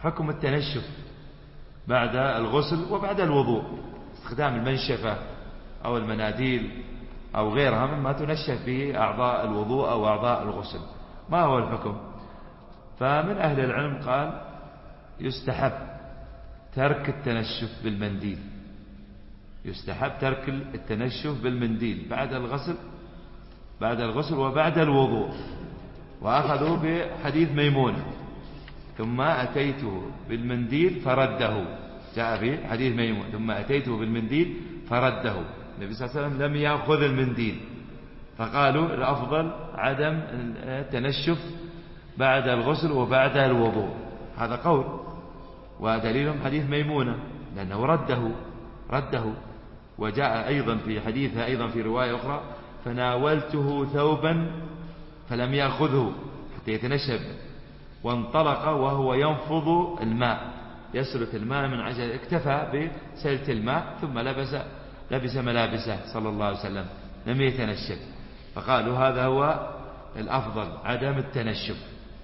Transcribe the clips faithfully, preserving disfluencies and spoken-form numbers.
حكم التنشف بعد الغسل وبعد الوضوء، استخدام المنشفة أو المناديل أو غيرها مما تنشف به أعضاء الوضوء أو أعضاء الغسل، ما هو الحكم؟ فمن أهل العلم قال يستحب ترك التنشف بالمنديل، يستحب ترك التنشف بالمنديل بعد الغسل بعد الغسل وبعد الوضوء. وأخذوا بحديث ميمونة ثم أتيته بالمنديل فرده، جاء في حديث ميمونة ثم أتيته بالمنديل فرده، النبي صلى الله عليه وسلم لم يأخذ المنديل، فقالوا الأفضل عدم التنشف بعد الغسل وبعد الوضوء. هذا قول، ودليلهم حديث ميمونة لأنه رده رده وجاء أيضا في حديثها أيضا في رواية أخرى فناولته ثوبا فلم يأخذه حتى يتنشف، وانطلق وهو ينفض الماء يسلت الماء من عجل، اكتفى بسلت الماء ثم لبس لبس ملابسه صلى الله عليه وسلم لم يتنشف. فقالوا هذا هو الأفضل عدم التنشف.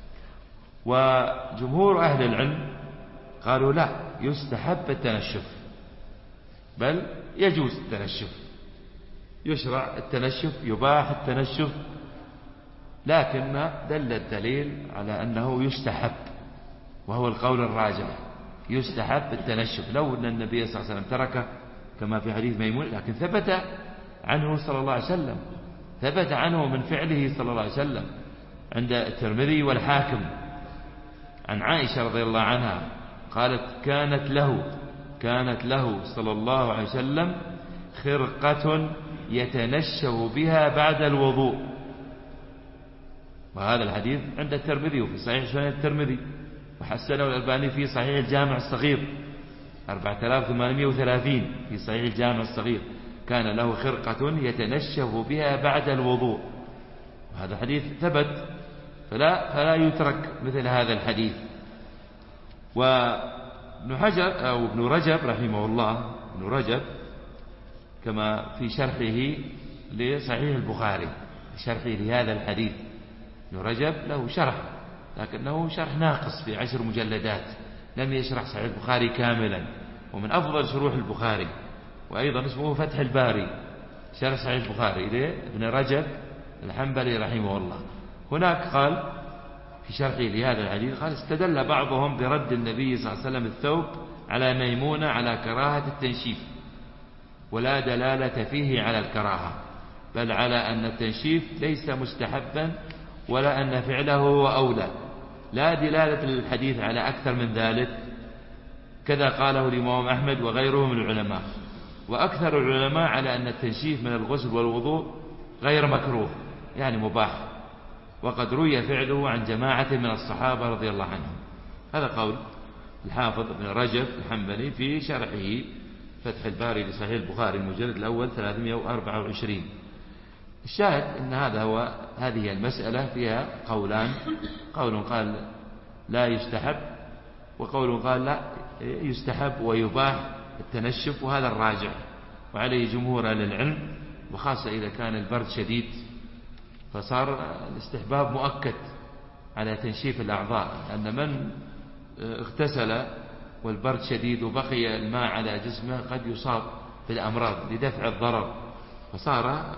وجمهور أهل العلم قالوا لا، يستحب التنشف، بل يجوز التنشف، يشرع التنشف، يباح التنشف، لكن دل الدليل على أنه يستحب، وهو القول الراجح، يستحب التنشف. لو أن النبي صلى الله عليه وسلم تركه كما في حديث ميمون، لكن ثبت عنه صلى الله عليه وسلم، ثبت عنه من فعله صلى الله عليه وسلم عند الترمذي والحاكم عن عائشة رضي الله عنها قالت كانت له كانت له صلى الله عليه وسلم خرقة يتنشف بها بعد الوضوء. وهذا الحديث عند الترمذي وفي صحيح سنن الترمذي، وحسنه الألباني في صحيح الجامع الصغير أربعة آلاف وثمانمائة وثلاثين في صحيح الجامع الصغير، كان له خرقة يتنشف بها بعد الوضوء. وهذا الحديث ثبت، فلا, فلا يترك مثل هذا الحديث. وابن حجر أو ابن رجب رحمه الله، ابن رجب كما في شرحه لصحيح البخاري، شرحه لهذا الحديث، ابن رجب له شرح لكنه شرح ناقص في عشر مجلدات، لم يشرح صحيح البخاري كاملا، ومن أفضل شروح البخاري، وأيضا اسمه فتح الباري شرح صحيح البخاري لابن رجب الحنبلي رحمه الله. هناك قال في شرحه لهذا الحديث قال استدل بعضهم برد النبي صلى الله عليه وسلم الثوب على ميمونة على كراهة التنشيف، ولا دلالة فيه على الكراهة، بل على أن التنشيف ليس مستحبا ولا أن فعله هو أولى، لا دلالة للحديث على أكثر من ذلك، كذا قاله الإمام أحمد وغيره من العلماء. وأكثر العلماء على أن التنشيف من الغسل والوضوء غير مكروه، يعني مباح، وقد روي فعله عن جماعة من الصحابة رضي الله عنهم. هذا قول الحافظ ابن رجب الحنبلي في شرحه فتح الباري لصحيح البخاري المجلد الأول ثلاثمائة وأربعة وعشرين. الشاهد أن هذا هو هذه المسألة فيها قولان، قول قال لا يستحب، وقول قال لا يستحب ويباح التنشف، وهذا الراجع وعليه جمهور أهل العلم، وخاصة إذا كان البرد شديد فصار الاستحباب مؤكد على تنشيف الأعضاء، أن من اغتسل والبرد شديد وبقي الماء على جسمه قد يصاب بالأمراض لدفع الضرر، فصار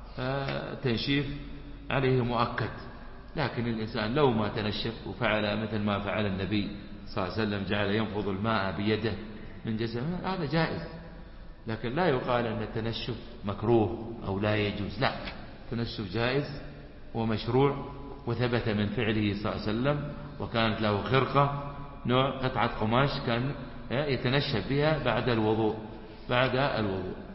تنشيف عليه مؤكد. لكن الإنسان لو ما تنشف وفعل مثل ما فعل النبي صلى الله عليه وسلم، جعل ينفض الماء بيده من جسمه، هذا جائز، لكن لا يقال أن التنشف مكروه أو لا يجوز، لا، التنشف جائز ومشروع، وثبت من فعله صلى الله عليه وسلم، وكانت له خرقة نوع قطعة قماش كان يتنشف بها بعد الوضوء بعد الوضوء